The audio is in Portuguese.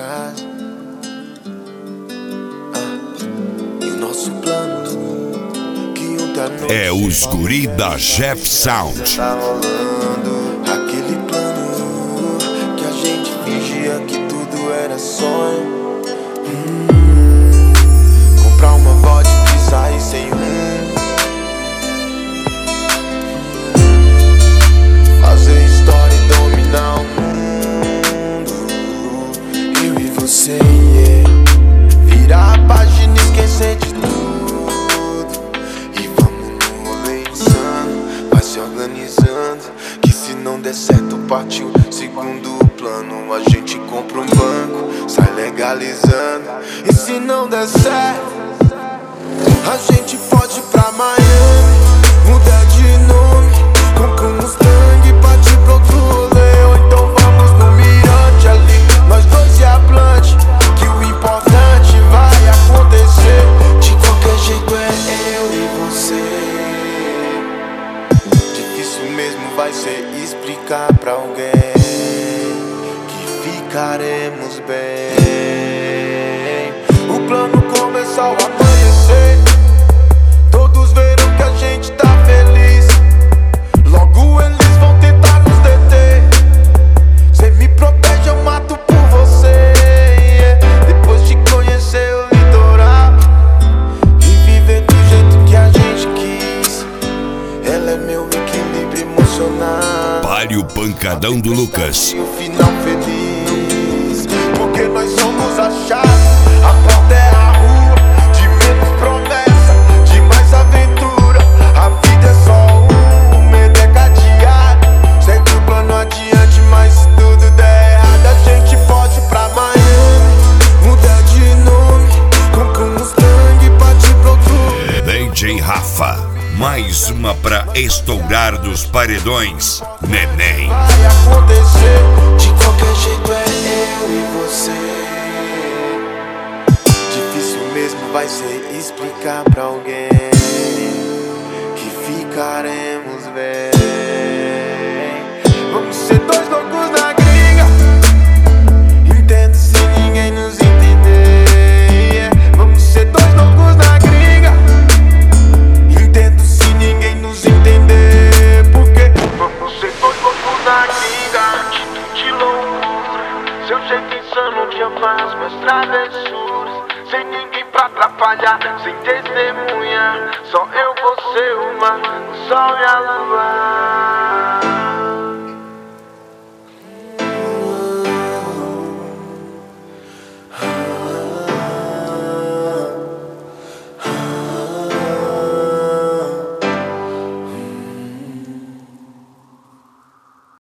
casa. E o nosso plano que ontem à noite é os guri da Jeff Sound. tá rolando aquele plano que a gente fingia que tudo era sonho. Comprar uma vodka e sair sem rumo. Fazer história e dominar o mundo. Eu e você, yeah. Virar a página e esquecer de tudo. E vamos no rolê insano, vai se organizando, que se não der certo partiu segundo plano. A gente compra um banco, sai legalizando. E se não der certo, a gente pode ir pra Miami, mudar de nome, compra um Mustang, partir pro outro rolê. Ou então vamos no mirante ali, nós dois e a Blunt, que o importante vai acontecer. De qualquer jeito é eu e você. Difícil mesmo vai ser explicar pra alguém que ficaremos bem. O plano começou a amanhecer, todos viram que a gente tá feliz. Logo eles vão tentar nos deter. Cê me protege, eu mato por você, yeah. Depois de conhecer o litoral e viver do jeito que a gente quis, ela é meu equilíbrio emocional. Pare o pancadão do Lucas. E o final feliz, porque nós somos a chave, a porta é a rua. De menos promessa, de mais aventura. A vida é só uma, é decadeada. Segue o plano adiante, mas se tudo der errado, a gente pode ir pra Miami, mudar de nome, comprar um Mustang e partir pro outro. DJ Rafa, mais uma pra estourar dos paredões. Neném. Vai acontecer, de qualquer jeito é eu e você. Difícil mesmo vai ser explicar pra alguém que ficaremos